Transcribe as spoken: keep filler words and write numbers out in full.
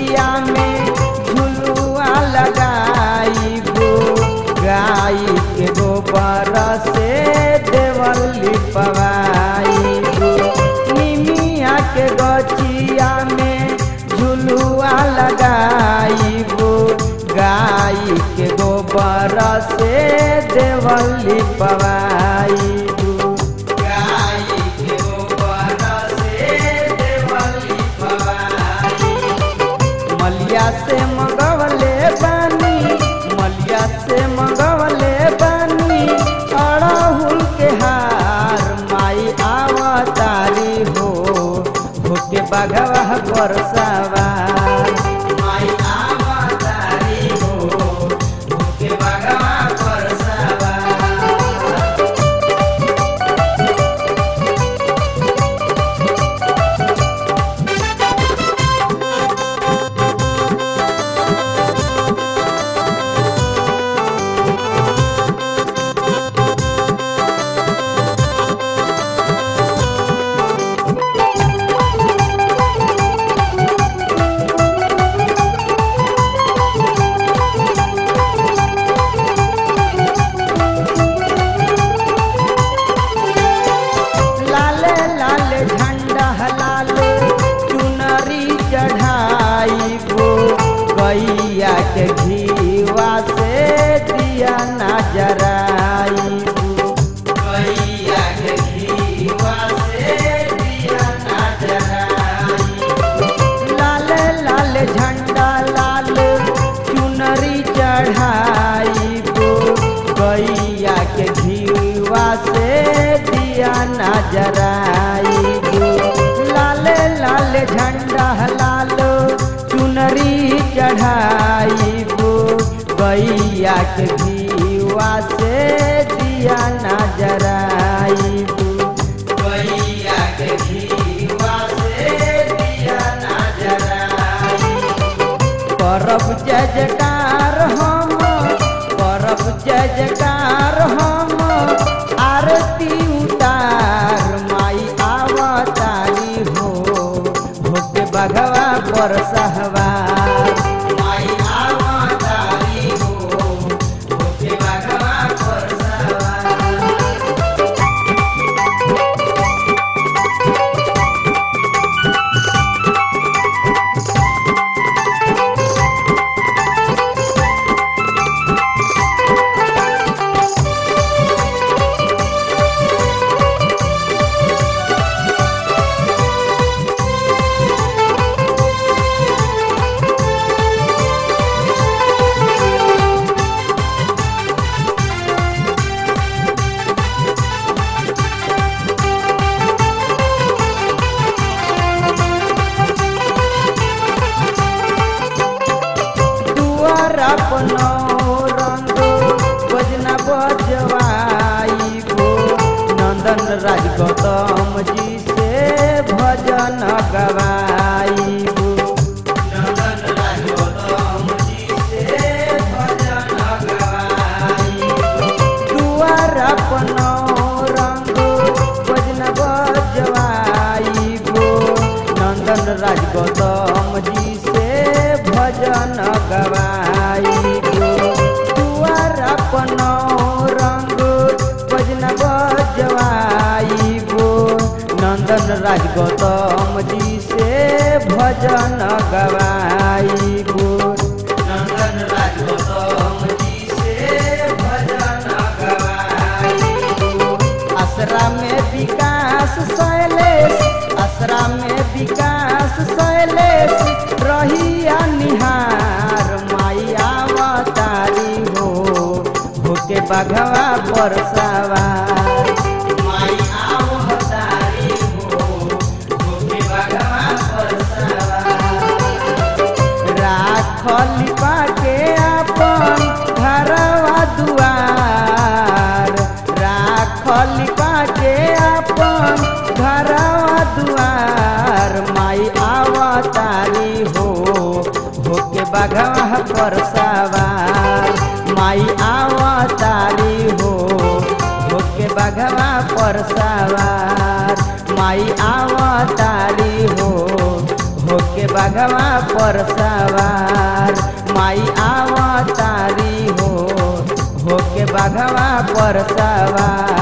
गछिया में झुलुआ लगाइबो गाय के गोबर से देवल लिपवाइबो निमिया के गछिया में झुलुआ लगाइबो गाय के गोबर से देवल लिपवाइबो गाय के गोबर से देवल लिपवाइबो मलिया से मंगवले बानी मलिया से मंगवले बानी अड़हुल के हार माई आवतारी हो होके बघवा पर सवार माई आवतारी हो होके बघवा पर सवार। लाले लाले झंडा लाले चुनरी चढ़ाइबो गैया के घीवा से दिया ना जराइबो गैया के घीवा से दिया ना जराइबो लाले लाले झंडा लाले चुनरी चढ़ाइबो गैया के घीवा से दिया ना जराइबो लाले लाले झंडा लालो चुनरी चढ़ाइबो गैया के घीवा से दिया ना जराइबो गैया के घीवा से दिया ना जराइबो करब जय जयकार हम करब जय जयकार हम आरती उतार माई आवतारी हो होके बघवा पर सहवार माई आवतारी हो होके बघवा पर सहवार। अपनो रंग बजना बजवाइबो नंदन राज गौतम जी से भजन गवाइबो नंदन राज गौतम जी से भजन गवाइबो दुआर अपनो रंग बजना बजवाइबो नंदन राज गौतम जी से भजन गवाइबो दुआर अपनो रंग भजन बजवाइबो नंदन राज गौतम जी से भजन गवाइबो नंदन राज गौतम जी से भजन गवाइबो आसरा में विकास शैलेश आसरा में विकास शैलेश रहिया निहार माई आवतारी हो होके बघवा पर सवार माई आवतारी हो होके बघवा पर सवार राखली पाके अपन घरवा दुआर राखली पाके अपन घरवा दुआर माई आवतारी हो होके बघवा पर सवार माई आवतारी हो होके बघवा पर सवार माई आवतारी हो होके बाघवा पर सवार माई आवतारी हो होके बाघवा पर सवार।